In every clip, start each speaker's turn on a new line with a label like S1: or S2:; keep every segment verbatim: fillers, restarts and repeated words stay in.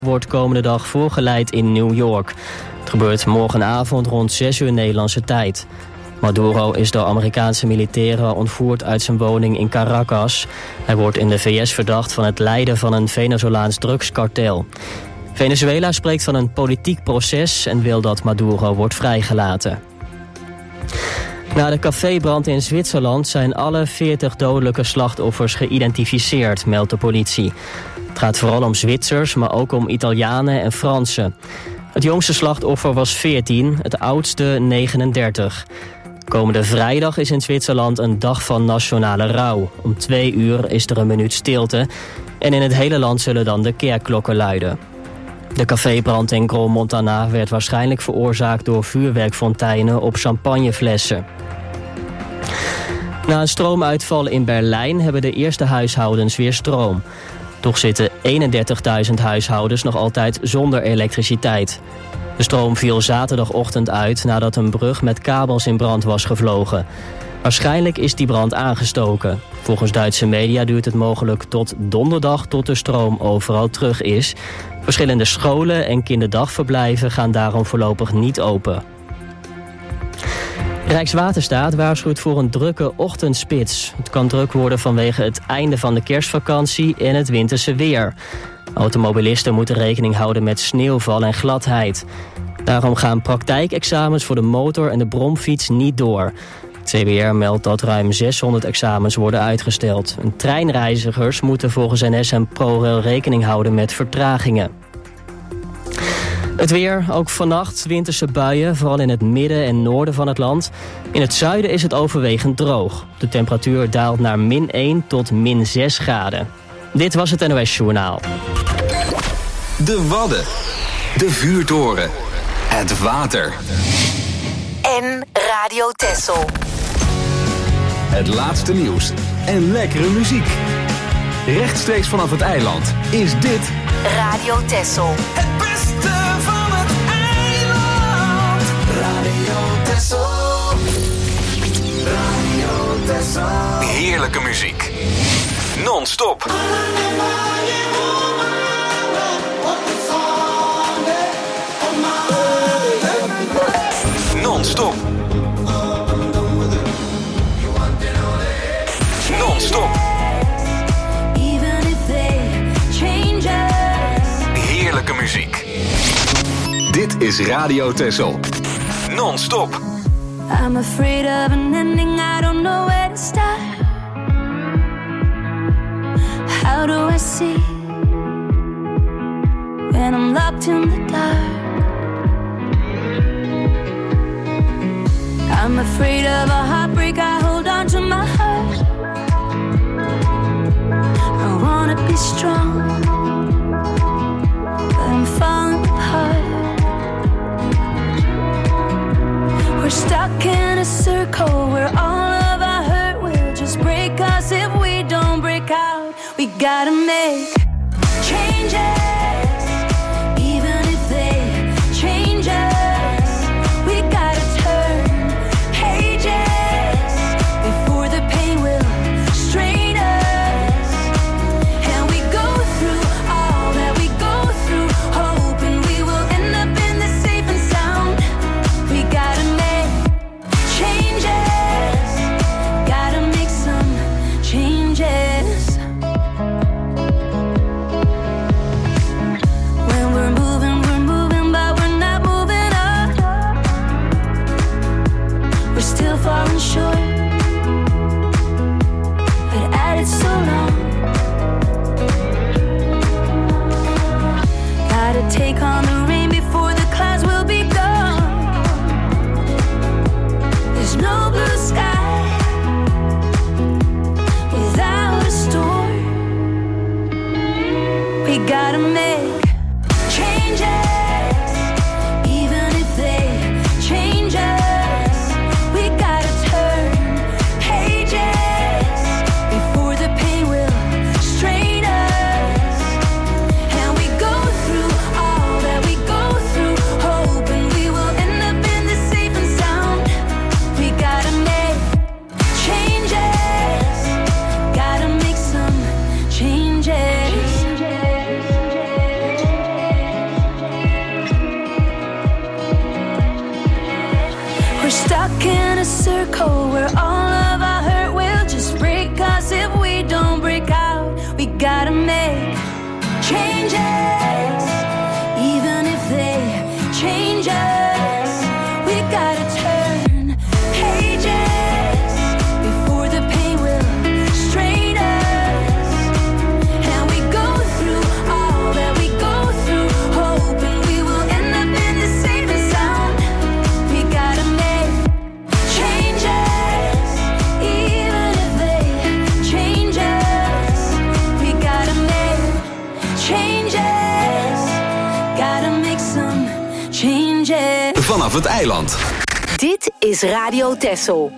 S1: wordt komende dag voorgeleid in New York. Het gebeurt morgenavond rond zes uur Nederlandse tijd. Maduro is door Amerikaanse militairen ontvoerd uit zijn woning in Caracas. Hij wordt in de V S verdacht van het leiden van een Venezolaans drugskartel. Venezuela spreekt van een politiek proces en wil dat Maduro wordt vrijgelaten. Na de cafébrand in Zwitserland zijn alle veertig dodelijke slachtoffers geïdentificeerd, meldt de politie. Het gaat vooral om Zwitsers, maar ook om Italianen en Fransen. Het jongste slachtoffer was veertien, het oudste negenendertig. Komende vrijdag is in Zwitserland een dag van nationale rouw. Om twee uur is er een minuut stilte en in het hele land zullen dan de kerkklokken luiden. De cafébrand in Crans-Montana werd waarschijnlijk veroorzaakt door vuurwerkfonteinen op champagneflessen. Na een stroomuitval in Berlijn hebben de eerste huishoudens weer stroom. Toch zitten eenendertigduizend huishoudens nog altijd zonder elektriciteit. De stroom viel zaterdagochtend uit nadat een brug met kabels in brand was gevlogen. Waarschijnlijk is die brand aangestoken. Volgens Duitse media duurt het mogelijk tot donderdag tot de stroom overal terug is. Verschillende scholen en kinderdagverblijven gaan daarom voorlopig niet open. Rijkswaterstaat waarschuwt voor een drukke ochtendspits. Het kan druk worden vanwege het einde van de kerstvakantie en het winterse weer. Automobilisten moeten rekening houden met sneeuwval en gladheid. Daarom gaan praktijkexamens voor de motor- en de bromfiets niet door. Het C B R meldt dat ruim zeshonderd examens worden uitgesteld. En treinreizigers moeten volgens N S en ProRail rekening houden met vertragingen. Het weer, ook vannacht winterse buien, vooral in het midden en noorden van het land. In het zuiden is het overwegend droog. De temperatuur daalt naar min één tot min zes graden. Dit was het N O S Journaal.
S2: De Wadden, de vuurtoren, het water.
S3: En Radio Texel.
S2: Het laatste nieuws en lekkere muziek. Rechtstreeks vanaf het eiland is dit
S3: Radio Texel.
S4: Het beste van het eiland. Radio Texel. Radio Texel.
S2: heerlijke muziek. Non-stop. Non-stop. Non-stop. Heerlijke muziek. Dit is Radio Texel. Non-stop.
S5: I'm afraid of an ending, I don't know where to start. How do I see when I'm locked in the dark? I'm afraid of a heartbreak, I hold on to my heart. I wanna be strong, but I'm falling apart. We're stuck in a circle where all of our hurt will just break us if we don't break out. We gotta make changes. Take on the rain before the clouds will be gone. There's no blue sky without a storm. We gotta make changes, even if they change us. We gotta turn pages before the pain will strain us. And we go through all that we circle where all of our hurt will just break us if we don't break out. We gotta make changes, even if they change us. We gotta turn pages before the pain will strain us. And we go through all that we go through, hoping we will end up in the safe and sound. We gotta make changes, even if they change us. We gotta make changes, gotta make some changes.
S2: Vanaf het eiland.
S3: Dit is Radio Texel.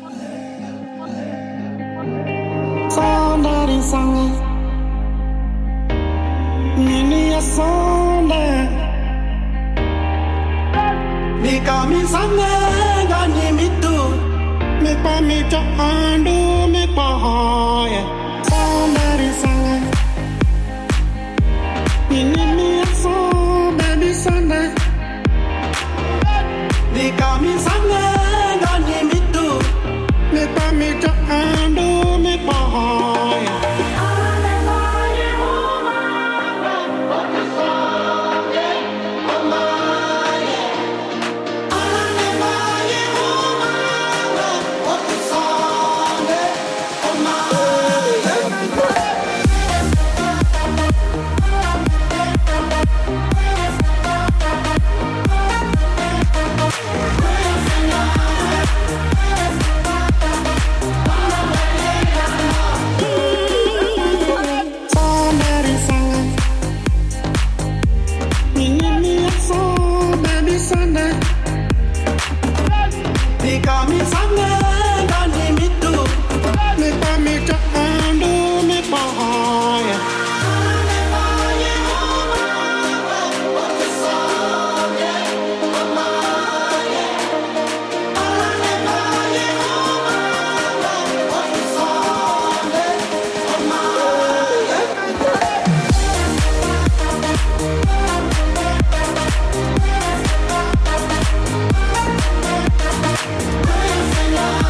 S6: Somebody sang it. Nini a sonde. Mika mi sange gani mi tu. Mi pa mi to andu mi pa hoye. Somebody sang it. Nini mi a sonde baby sonde. Mika mi sange gani mi tu. Mi pa mi to andu mi pa hoye.
S5: We'll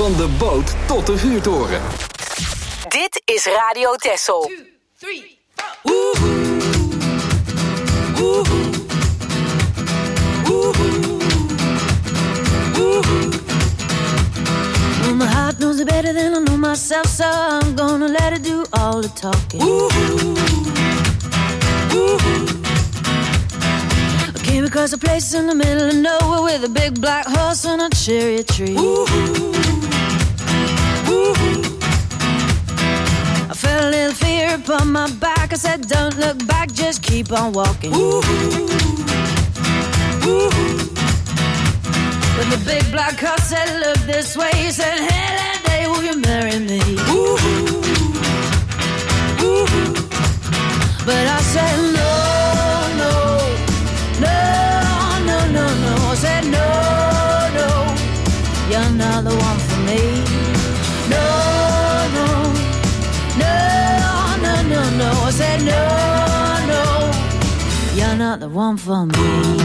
S2: Van de boot tot de vuurtoren.
S3: Dit is Radio Texel.
S4: Two, three, four. Woohoo. Woohoo. Woohoo. Woohoo.
S5: Well, my heart knows it better than I know myself, so I'm gonna let it do all the talking.
S4: Woohoo. Woohoo.
S5: I came across a place in the middle of nowhere with a big black horse and a cherry tree.
S4: Woohoo. Woohoo.
S5: I felt a little fear upon my back. I said, don't look back, just keep on walking.
S4: Woohoo. Woohoo.
S5: But the big black horse said, look this way. He said, hey, that day will you marry me?
S4: Woohoo. Woohoo.
S5: But I said, no, no, no, no, no, no. I said, no, no, you're not the one for me. No, no, no, no, no, no. I said, no, no, you're not the one for me.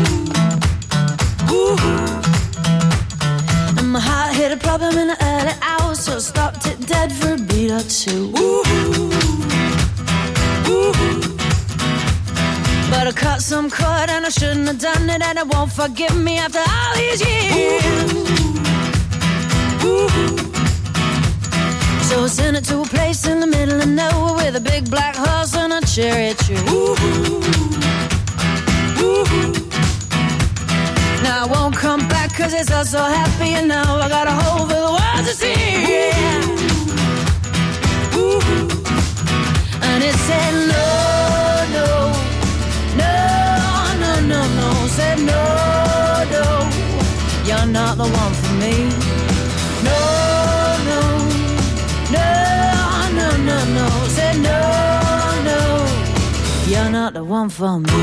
S4: Woohoo.
S5: And my heart hit a problem in the early hours, so I stopped it dead for a beat or two.
S4: Woohoo. Woohoo.
S5: But I cut some cord and I shouldn't have done it, and it won't forgive me after all these years.
S4: Woohoo.
S5: So I sent it to a place in the middle of nowhere with a big black horse and a cherry tree.
S4: Woohoo. Woohoo.
S5: Now I won't come back cause it's all so happy, and now I got a hole for the world to see. Yeah.
S4: Woohoo.
S5: And it said no, no, no, no, no, no. Said no, no, you're not the one for me. No, no, no, no, no, no. Said no, no, you're not the one for me.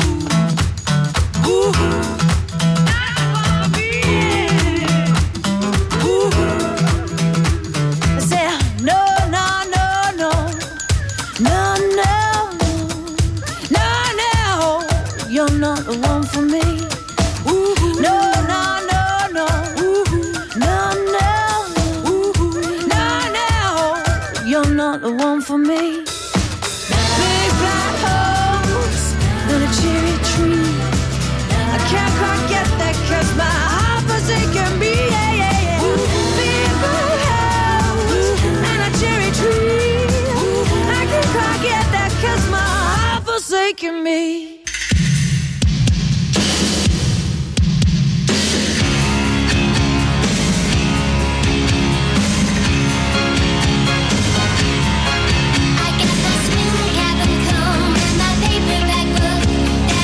S4: Woohoo.
S5: Not the one for me.
S4: Woohoo.
S5: No, no, no, no.
S4: Woohoo.
S5: No, no,
S4: Woohoo.
S5: no, no. You're not the one for me. Big black horse and a cherry tree. I can't quite get that cause my heart forsaken me. Yeah, yeah, yeah. Big black horse and a cherry tree. I can't quite get that cause my heart forsaken me.
S7: That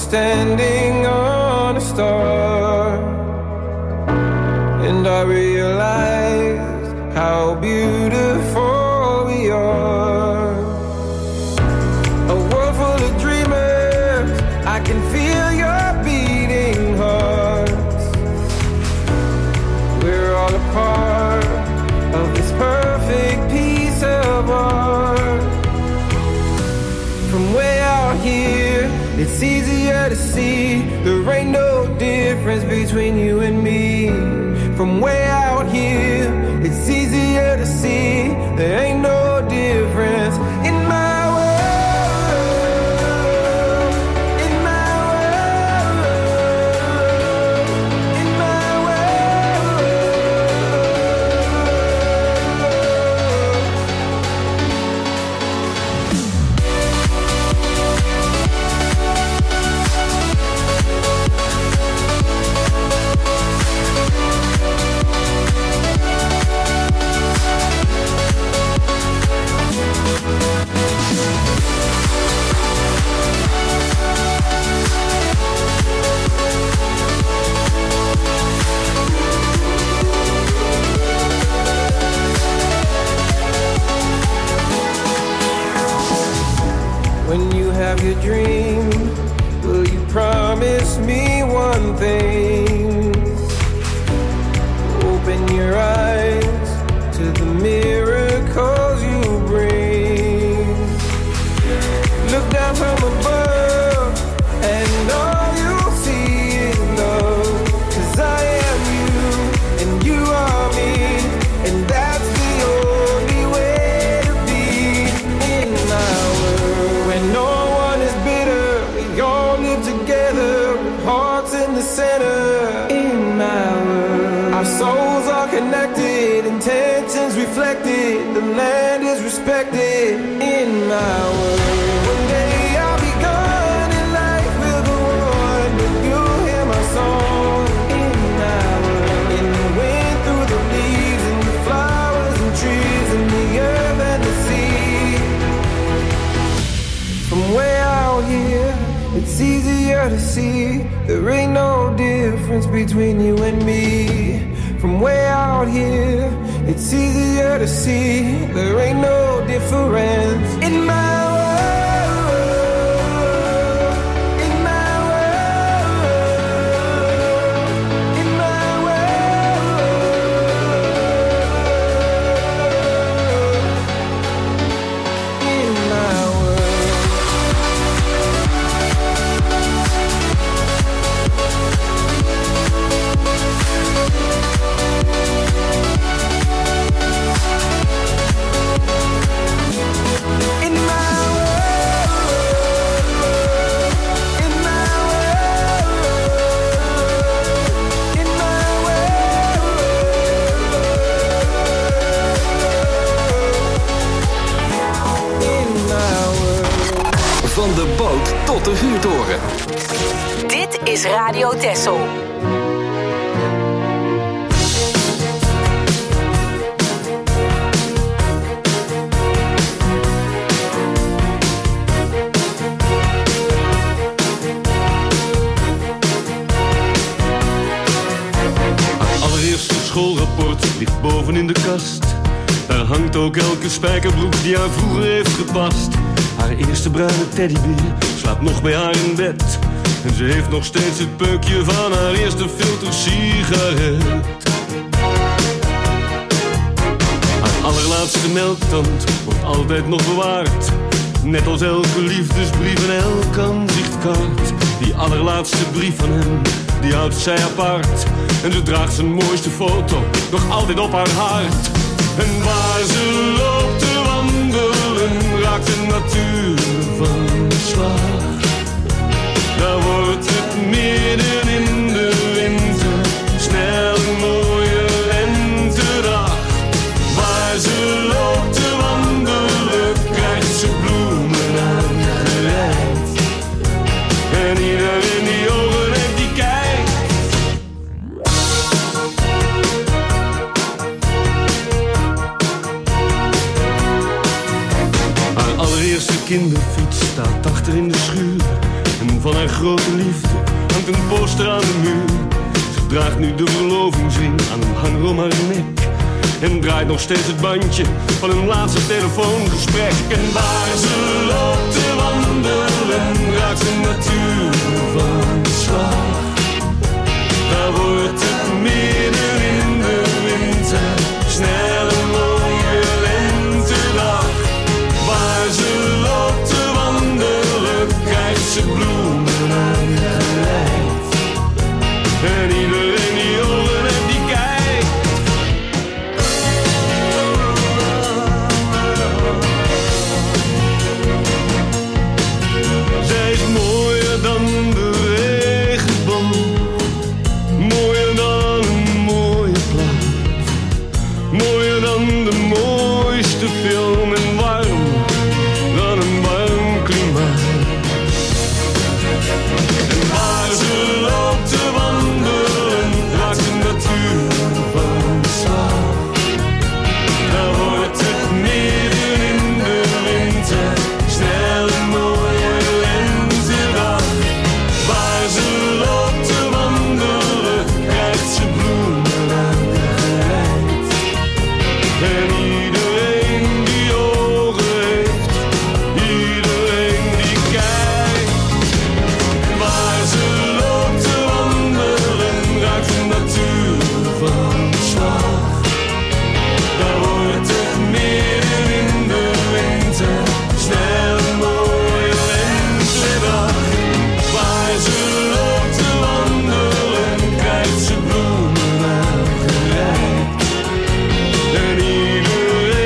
S7: standing on a star, and I realized how beautiful we are. A world full of dreamers, I can feel your beating hearts. We're all a part of this perfect piece of art. From way out here, it's easier to see there ain't no difference between you and me. From way out here, it's easier to see there ain't no difference in my world, in my world, in my When you have your dream, will you promise me one thing? Open your eyes to the miracles you bring. Look down from above and all you'll see is love. 'Cause I am you and you are me, and that's the only way to be in my world. When no one is bitter, we all live together with hearts in the center. In my world, our souls are connected, intentions reflected, the land is respected. In my world, one day I'll be gone and life will go on, but you'll hear my song. In my world, in the wind, through the leaves, and the flowers and trees, and the earth and the sea. From way out here, it's easier to see there ain't no difference between you and me. From way out here, it's easier to see there ain't no difference in my world, in my world, in my world, in my world. In my world, in my world, in my world, in my world.
S2: Van de boot tot de vuurtoren.
S3: Dit is Radio Texel.
S8: Allereerste schoolrapport ligt boven in de kast. Daar hangt ook elke spijkerbroek die haar vroeger heeft gepast. Haar eerste bruine teddybeer slaapt nog bij haar in bed. En ze heeft nog steeds het peukje van haar eerste filtersigaret. Haar allerlaatste melktand wordt altijd nog bewaard. Net als elke liefdesbrief en elk aanzichtkaart. Die allerlaatste brief van hem, die houdt zij apart. En ze draagt zijn mooiste foto nog altijd op haar hart. En waar ze loopt te wandelen, raakt de natuur van slag. Daar wordt het midden in de winter snel een mooie lentedag. Waar ze loopt te wandelen, krijgt ze bloemen aangereikt. En iedereen die ogen heeft, die kijkt. Haar allereerste kinderfiets staat achter in de schuur. En van haar grote liefde hangt een poster aan de muur. Ze draagt nu de verlovingsring aan een hanger om haar nek. En draait nog steeds het bandje van hun laatste telefoongesprek. En waar ze loopt te wandelen, raakt de natuur van slag. Daar wordt het midden in de winter, snel een mooie lentedag. Waar ze loopt te wandelen, krijgt ze bloemen aangereikt. En iedereen die ogen heeft, die kijkt. Zij is mooier dan de regenboog, mooier dan een mooie plaat, mooier dan de mooiste film en warm dan een warm klimaat. En waar ze loopt te wandelen, raakt de natuur van slag. Daar wordt het midden in de winter, snel een mooie lentedag. Waar ze loopt te wandelen, krijgt ze bloemen aangereikt. En iedereen die ogen heeft, iedereen die kijkt. Waar ze loopt te wandelen, raakt de natuur van slag. Daar wordt het midden in de winter, snel een mooie lentedag. Waar ze loopt te wandelen, krijgt ze bloemen aangereikt. En iedereen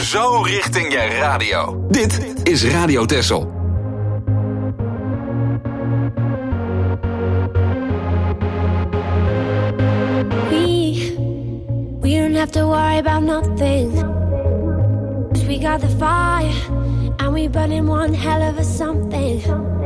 S2: zo richting je radio. Dit is Radio Texel.
S5: We, we don't have to worry about nothing. 'Cause we got the fire, and we burning one hell of a something.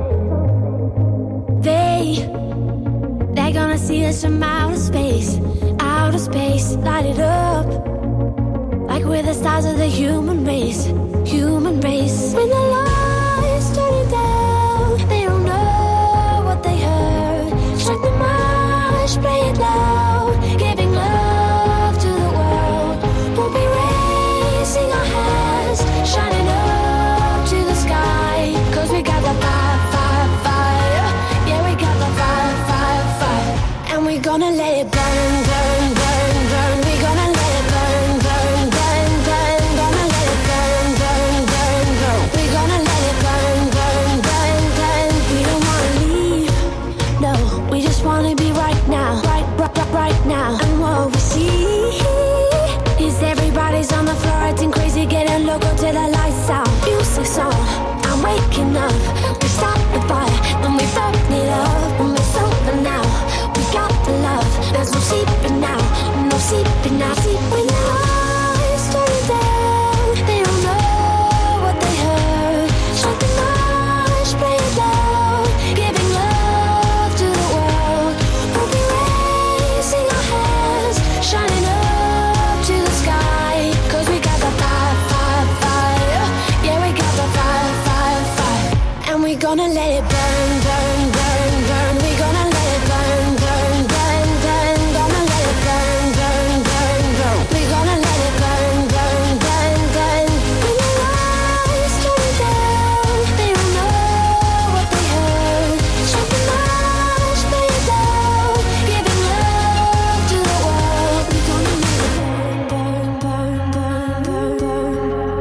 S5: They, they're gonna see us from outer space, outer space, light it up. Like we're the stars of the human race, human race. When the lights turn down, they don't know what they heard. Strike the march, play it loud, giving love to the world. We'll be raising our hands, shining up to the sky. 'Cause we got the fire, fire, fire. Yeah, we got the fire, fire, fire. And we're gonna let it burn, burn, burn, burn. We're gonna let it burn, burn, burn, burn. Gonna let it burn, burn, burn, burn. We're gonna let it burn, burn, burn, burn. We don't wanna leave, no. We just wanna be right now, right, right, right, right now. And what we see is everybody's on the floor acting crazy, getting loco till the lights out. Music's on, I'm waking up. We stop the fire, then we burn it up. And we're sober now, we got the love. There's no sleeping now, no sleeping now. Sleep when the lights turn down, they don't know what they heard. Strike the march, play it loud, giving love to the world. We'll be raising our hands, shining up to the sky. 'Cause we got the fire, fire, fire. Yeah, we got the fire, fire, fire. And we're gonna let it burn, burn, burn, burn. We're gonna let it burn, burn, burn, burn. Gonna let it burn, burn, burn, burn. We're gonna let it burn, burn, burn, burn. When the lights turn down, they don't know what they heard. Strike the march, play it loud, giving love to the world. We're gonna let it burn, burn, burn, burn, burn, burn.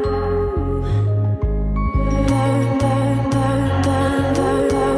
S5: Burn, burn, burn, burn, burn, burn.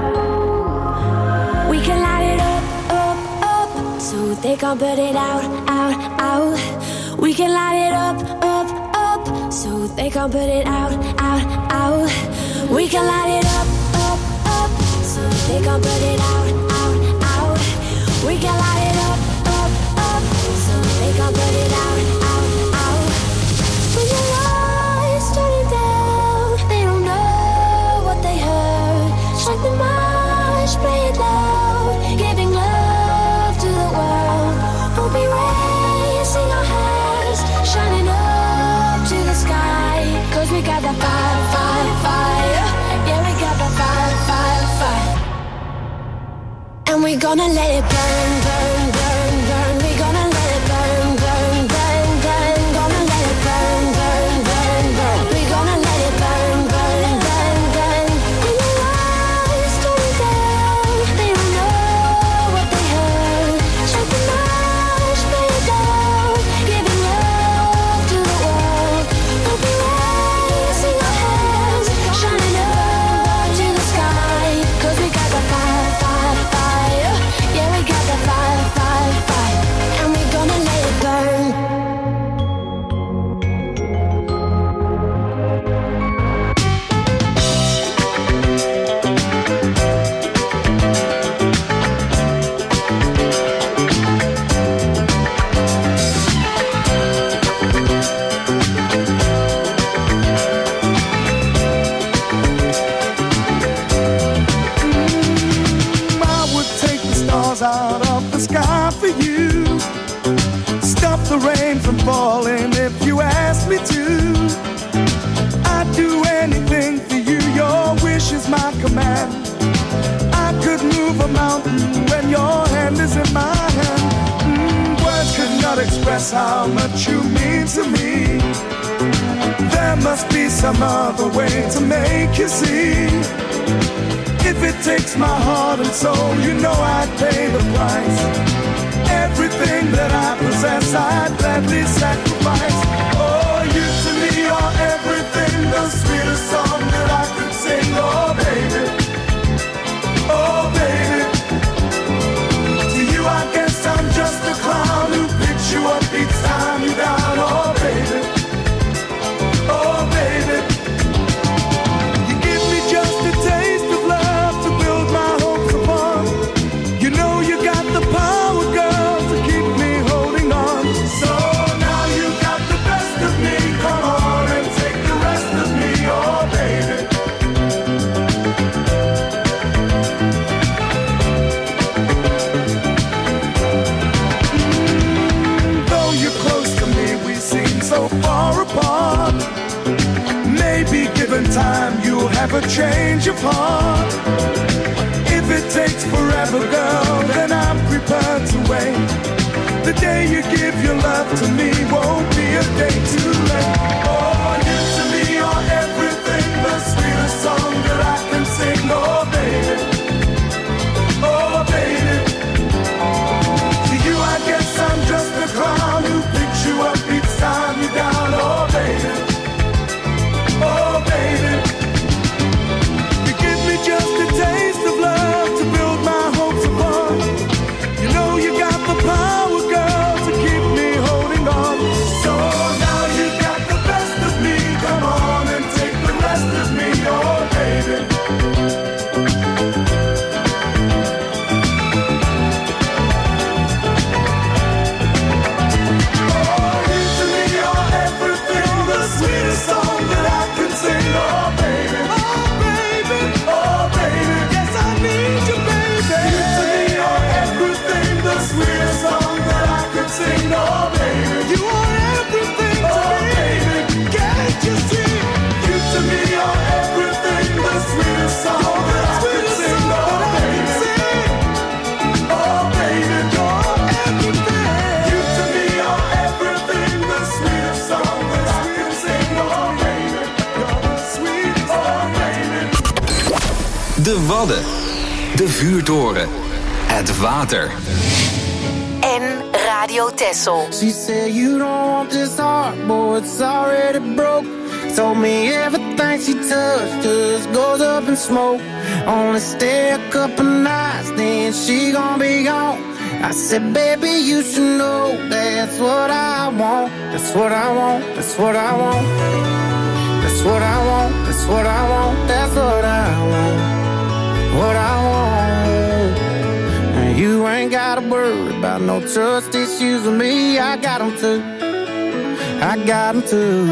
S5: We can light it up, up, up, so they can't put it out, out, out. We can light it up, up, up, so they can't put it out, out, out. We can light it up, up, up, so they can't put it out, out, out. We can light it up, up, up, so they can't put it out, out, out. When the lights turn down, they don't know what they heard. Strike the march, play it loud, giving love to the world. We'll be raising our hands, shining up to the sky. 'Cause we got the fire, fire, fire. Yeah, we got the fire, fire, fire. And we're gonna let it burn, burn, burn, burn. We're gonna let it burn, burn, burn, burn. Gonna let it burn, burn, burn, burn. We're gonna let it burn, burn, burn, burn. When the lights turn down, they don't know what they heard. Strike the march, play it loud, giving love to the world. We'll be raising our hands, shining up to the sky. 'Cause we got the fire, fire, fire. Yeah, we got the fire, fire, fire. And we're gonna let it burn.
S6: I would take the stars out of the sky for you. Stop the rain from falling if you ask me to. I'd do anything for you, your wish is my command. I could move a mountain when your hand is in my hand. Mm, words could not express how much you mean to me. There must be some other way to make you see. If it takes my heart and soul, you know I'd pay the price. Everything that I possess, I'd gladly sacrifice. Oh, you to me are everything, the sweetest song that I could sing. Oh, baby, oh, baby. To you I guess I'm just a clown who picks you up each time you're down. Oh, baby, in time you'll have a change of heart. If it takes forever, girl, then I'm prepared to wait. The day you give your love to me won't be a day too late. Oh, you to me are everything, the sweetest song that I can sing. Oh, baby, oh, baby. To you I guess I'm just a clown who picks you up each time you're down. Oh, baby, oh, baby. You give me just a taste of love to build my hopes upon. You know you got the power, girl, to keep me holding on. So now you got the best of me. Come on and take the rest of me, oh baby. Oh, you to me are everything, the sweetest song that I can sing, oh baby. Oh baby, oh baby, yes I need you, baby. You to me are everything, the sweetest song that I can sing, oh baby. You are everything to oh, me, baby. Can't you see? You to me are everything, the sweetest song that I can sing, oh baby. Oh baby, you're everything. You to me are everything, the sweetest song that I can sing, oh baby. You're the sweetest, oh baby.
S2: De Wadden. De vuurtoren. Het water.
S3: En Radio Texel.
S7: She said you don't want this heart, boy, it's already broke. Told me everything she touched just goes up in smoke. Only stay a couple nights, then she gon' be gone. I said, baby, you should know that's what I want. That's what I want, that's what I want. That's what I want, that's what I want. That's what I want. What I want. And you ain't gotta worry about no trust issues with me. I got them too. I got them too.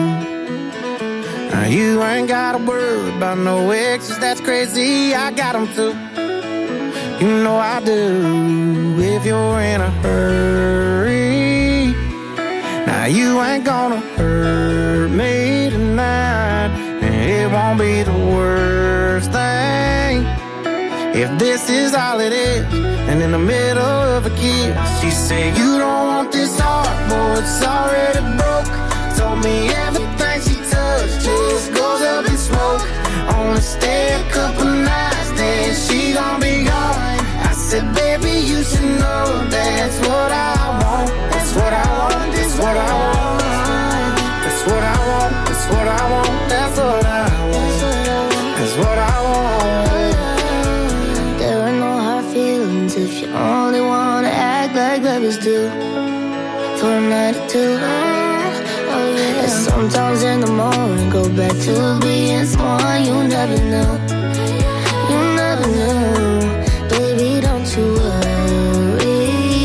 S7: Now you ain't gotta worry about no exes, that's crazy. I got them too. You know I do. If you're in a hurry, now you ain't gonna hurt me tonight. And it won't be the worst thing if this is all it is. And in the middle of a kiss, she said, you don't want this heart, boy, it's already broke. Told me everything she touched just goes up in smoke. Only stay a couple nights, then she gon' be gone. I said, baby, you should know that's what I want. That's what I want, that's what I want. That's what I want, that's what I want. That's what I want. That's what I want.
S5: There are no hard feelings if you only wanna act like babies do. For a night or two. Oh yeah. And sometimes in the morning go back to being someone you never knew. You never knew. Baby, don't you worry.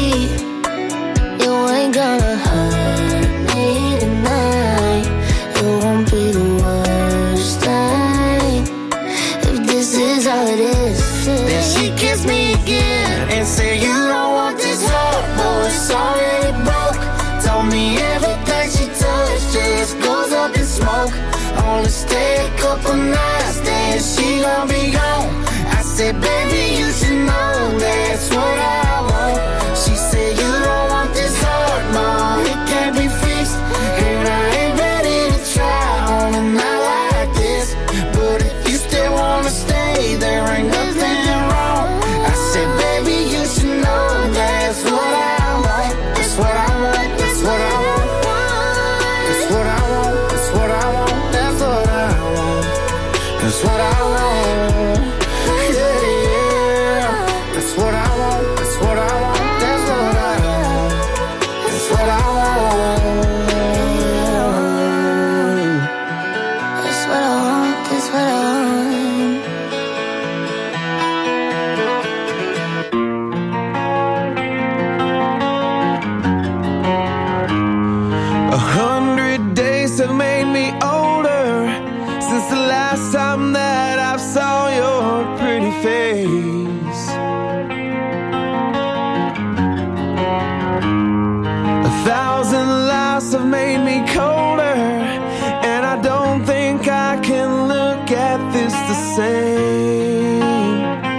S5: You ain't gonna hurt me tonight. It won't be the worst thing if this is all it is.
S7: Then she kissed me again and said, you don't want this heart, boy, it's already broke. Told me everything she touched just goes up in smoke. Only stay a couple nights, then she gon' be gone. I said, baby, you should know that's what I want. She said, you don't want this heart, mom, it can't be fixed. And I ain't ready to try on a night like this. But if you still wanna stay, there ain't nothing wrong. I said, baby, you should know that's what I want. That's what I want, that's what I want. That's what I want, that's what I want. That's what I want. That's what I want. Yeah, yeah. That's what I want, that's what I want. That's what I want. That's what I want.
S5: That's what I want, that's what I want.
S7: A hundred days have made me older since the last time that I saw your pretty face. A thousand lives have made me colder, and I don't think I can look is the same.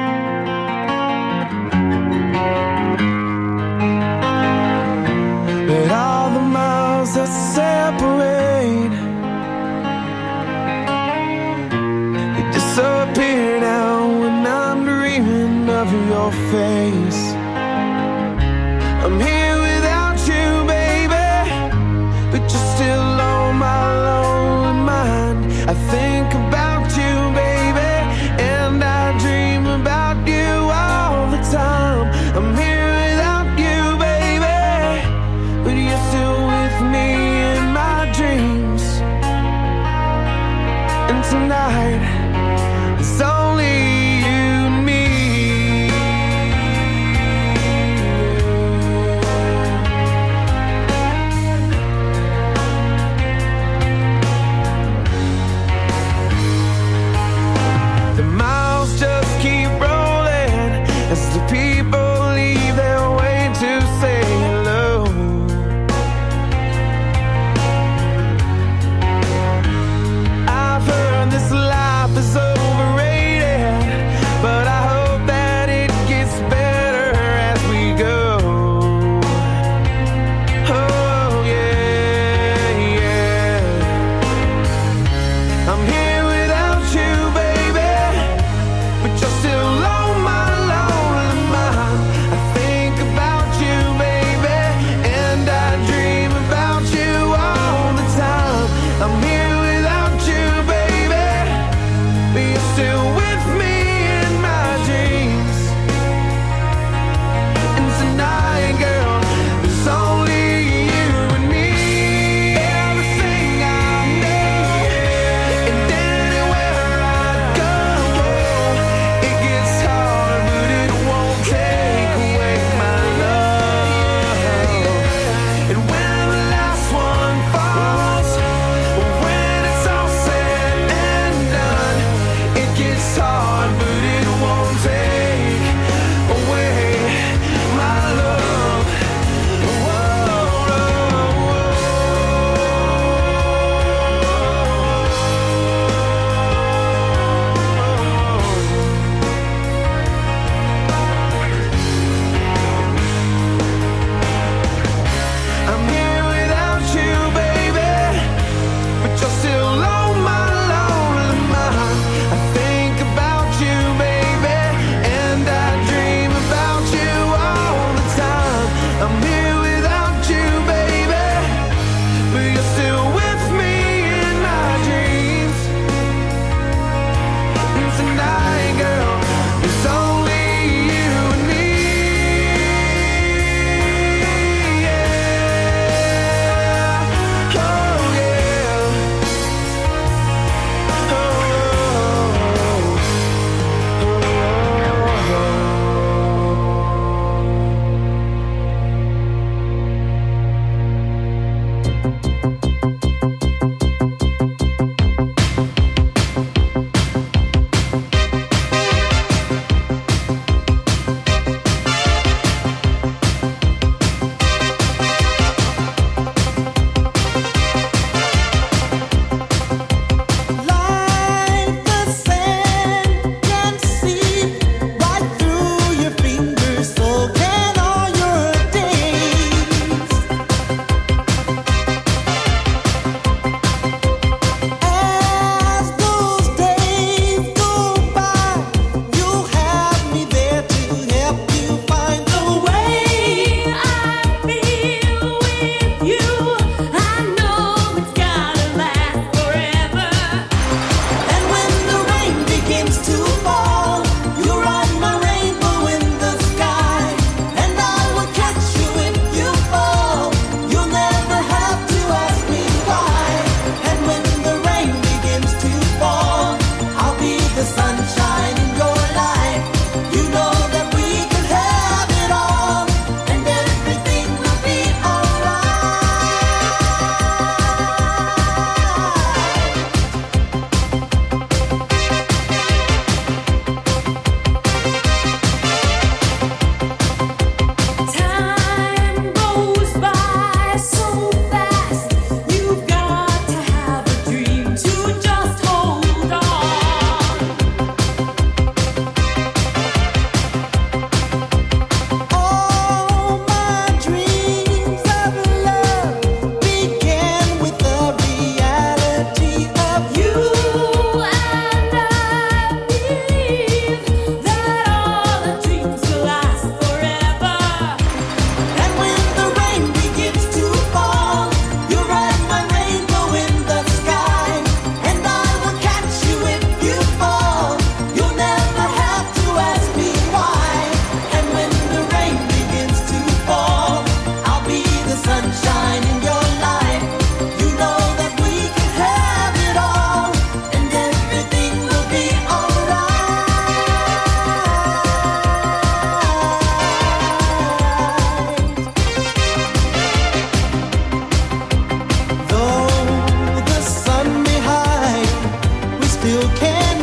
S7: But all the miles that separate, they disappear now when I'm dreaming of your face. I'm here without you, baby, but you're still on my lonely mind. I think about you, baby, and I dream about you all the time. I'm here without you, baby, but you're still with me in my dreams. And tonight, it's only you and me. The miles just keep rolling as the people leave their way to say hello. I've heard this life is overrated,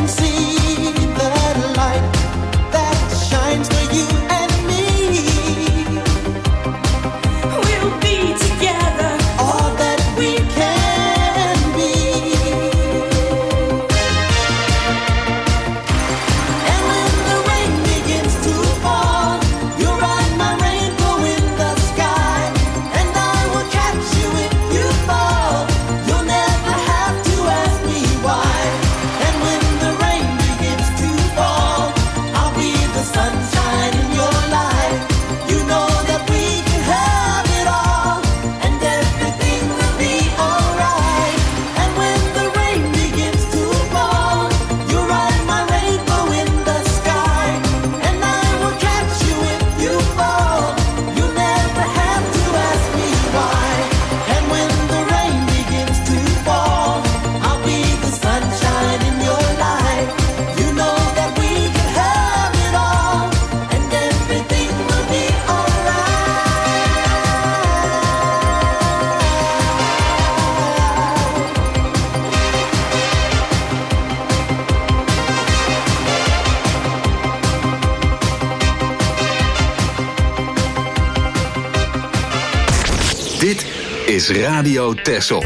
S9: can see the light that shines for you and me.
S5: We'll be together,
S9: all that we can be. And when the rain begins to fall, you'll ride my rainbow in the sky, and I will catch you if you fall. You'll never have to ask me why. And when the rain begins to fall, I'll be the sunshine in your life. You know that we can have it all, and everything will be alright. And when the rain begins to fall, you'll ride my rainbow in the sky, and I will catch you if you fall. You'll never have to ask me why. And when the rain begins to fall, I'll be the sunshine in your life. You know that we can have it all, and everything will be
S2: Dit is Radio Texel.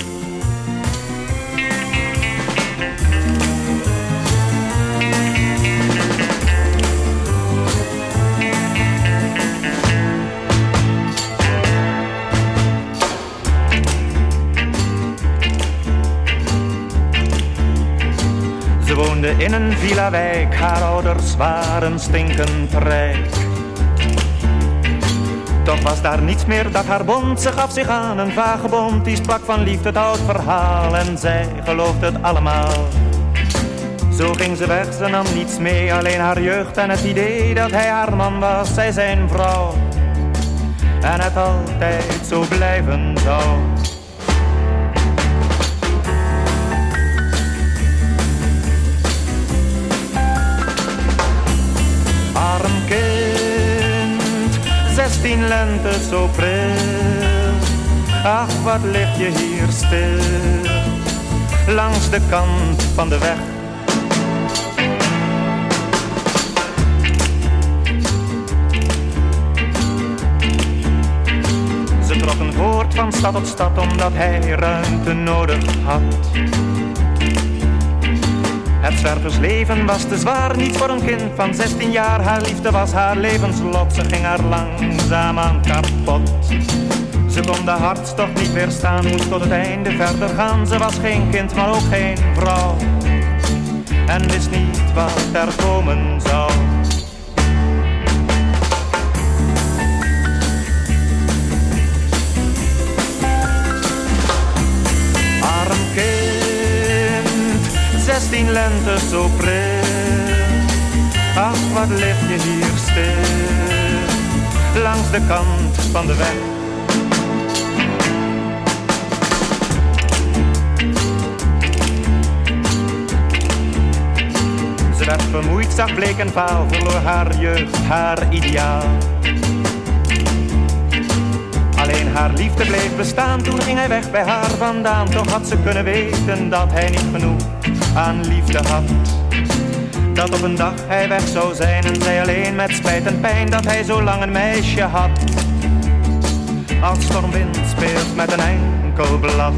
S10: Ze woonde in een villa-wijk, haar ouders waren stinkend rijk. Toch was daar niets meer dat haar bond, ze gaf zich aan een vagebond. Die sprak van liefde, het oud verhaal, en zij geloofde het allemaal. Zo ging ze weg, ze nam niets mee, alleen haar jeugd en het idee dat hij haar man was, zij zijn vrouw. En het altijd zo blijven zou. Arm kind, zestien lente zo pril. Ach, wat lig je hier stil, langs de kant van de weg. Ze trokken voort van stad tot stad, omdat hij ruimte nodig had. Het zwerversleven was te zwaar, niet voor een kind van zestien jaar. Haar liefde was haar levenslot, ze ging haar langzaamaan kapot. Ze kon de hartstocht niet weerstaan, moest tot het einde verder gaan. Ze was geen kind, maar ook geen vrouw, en wist niet wat er komen zou. Arm kind, zestien lente zo pril. Ach, wat lig je hier stil, langs de kant van de weg. Ze werd vermoeid, zag bleek en vaal, verloor haar jeugd, haar ideaal. Alleen haar liefde bleef bestaan, toen ging hij weg bij haar vandaan. Toch had ze kunnen weten dat hij niet genoeg aan liefde had. Dat op een dag hij weg zou zijn en zij alleen met spijt en pijn dat hij zo lang een meisje had. Als stormwind speelt met een enkel blad.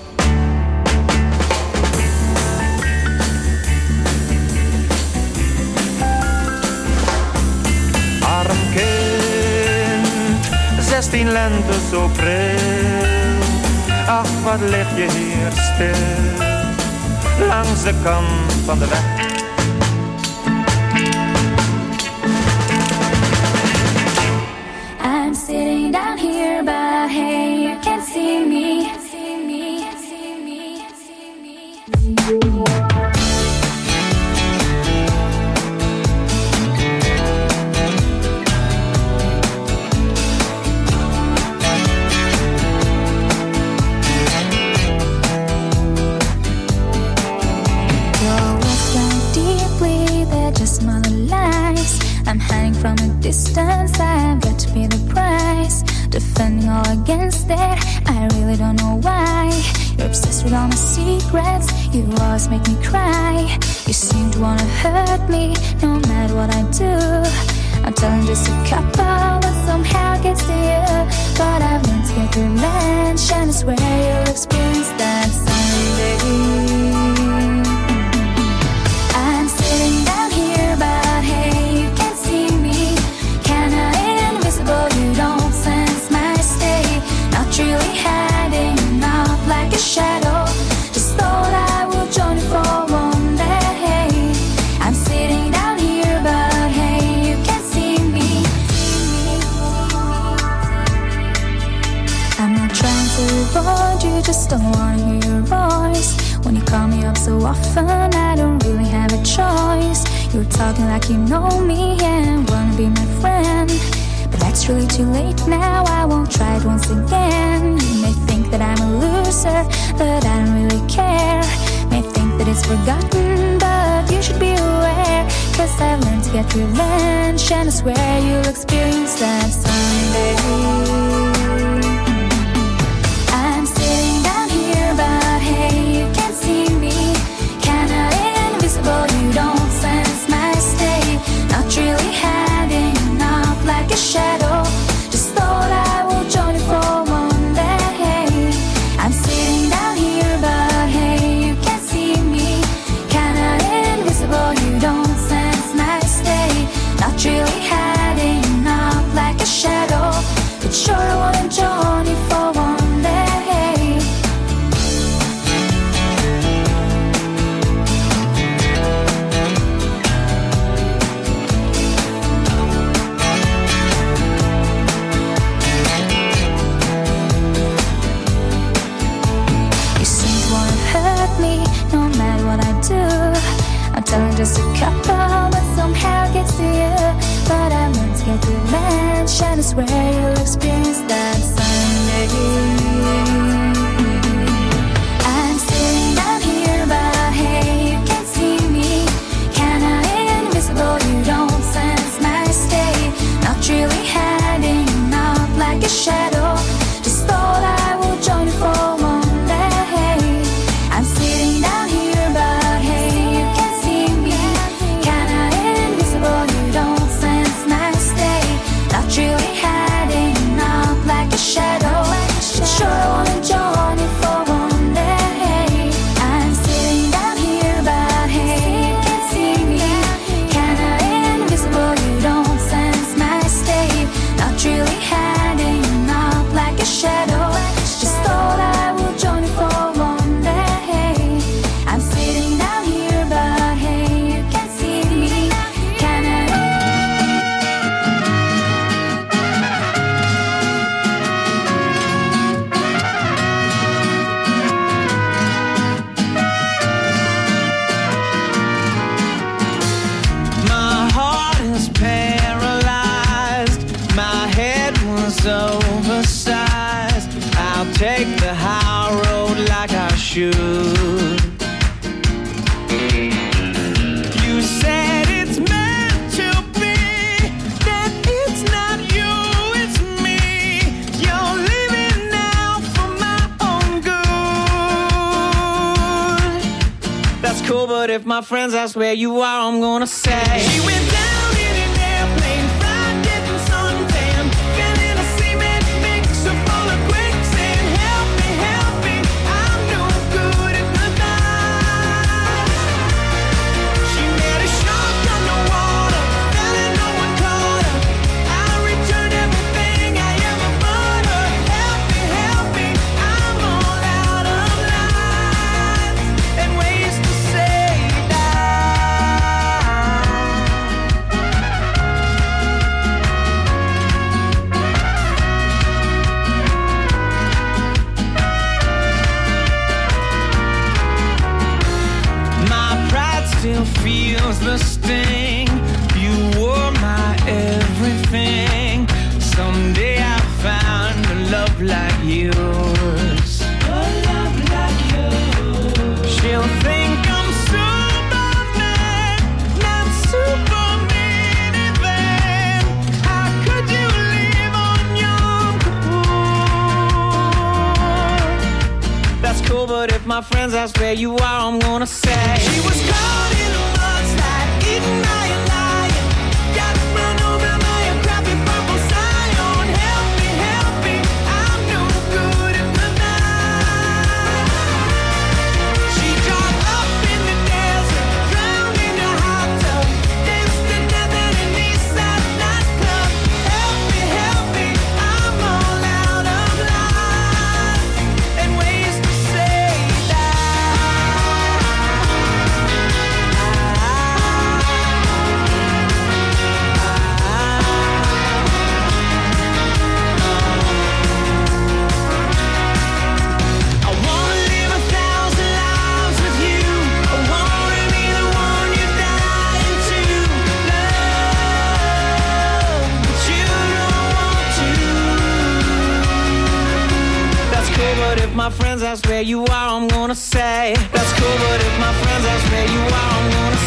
S10: Arm kind, zestien lente zo pril. Ach, wat lig je hier stil, langs de kant van de weg.
S5: I'm sitting down here, but hey, you can't see me.
S11: From a distance, I've got to pay the price. Defending all against that, I really don't know why. You're obsessed with all my secrets, you always make me cry. You seem to wanna hurt me, no matter what I do. I'm telling just a couple, but somehow it gets to you. But I've learned to get revenge, and I swear you'll experience that someday. I'm sitting down here, but hey, you can't see me. Kinda invisible, you don't sense my state. Not really hiding, not like a shadow. Just thought I would join you for one day. I'm sitting down here, but hey, you can't see me. I'm not trying to avoid you, just don't wanna hear your voice. When you call me up so often, I don't really have a choice. You're talking like you know me and wanna be my friend, but that's really too late now, I won't try it once again. You may think that I'm a loser, but I don't really care. May think that it's forgotten, but you should be aware. Cause I've learned to get revenge, and I swear you'll experience that someday. I'm sitting down here, but hey, you can't see me. Kinda invisible, you don't sense my state. Not really hiding, not like a shadow. Just thought I would join you for one day. I'm sitting down here, but hey, you can't see me. Kinda invisible, you don't sense my state. Not really hiding, not like a shadow. But sure I wanna join you for one day. No matter what I do, I'm telling just a couple, but somehow it gets to you. But I'm learned to get revenge, and I swear you'll experience that someday. I'm sitting down here, but hey, you can't see me. Kinda invisible, you don't sense my state. Not really hiding, not like a shadow. Just thought I would join you for one day. I'm sitting down here, but hey, you can't see me. Kinda invisible, you don't sense my state. Not really hiding, not like a shadow. But sure I wanna join you for one day. I'm sitting down here, but hey, you can't see me. Kinda invisible, you don't sense my state. Not really hiding, not like a shadow. Just thought I would join you for one day. I'm sitting down here, but hey, you can't see me. Kinda
S12: My heart is paralyzed. My head was oversized. I'll take the high road like I should. You said it's meant to be, that it's not you, it's me. You're living now for my own good. That's cool, but if my friends ask where you are, I'm gonna say she went down in an airplane, fried, getting suntan, feeling a cement mixer full of quicksand. Help me, help me, I'm no good at the night. She met a shark underwater, fell and no one caught her. I returned everything I ever bought her. Help me, help me, I'm all out of lines and ways to say my pride still feels the sting. You were my everything. Someday I'll find a love like yours. A love like yours. She'll think I'm Superman, not Superman even. How could you live on Yom Kippur? That's cool, but if my friends ask where you are, I'm gonna say she was caught in a my friends ask where you are, I'm gonna say that's cool, but if my friends ask where you are, I'm gonna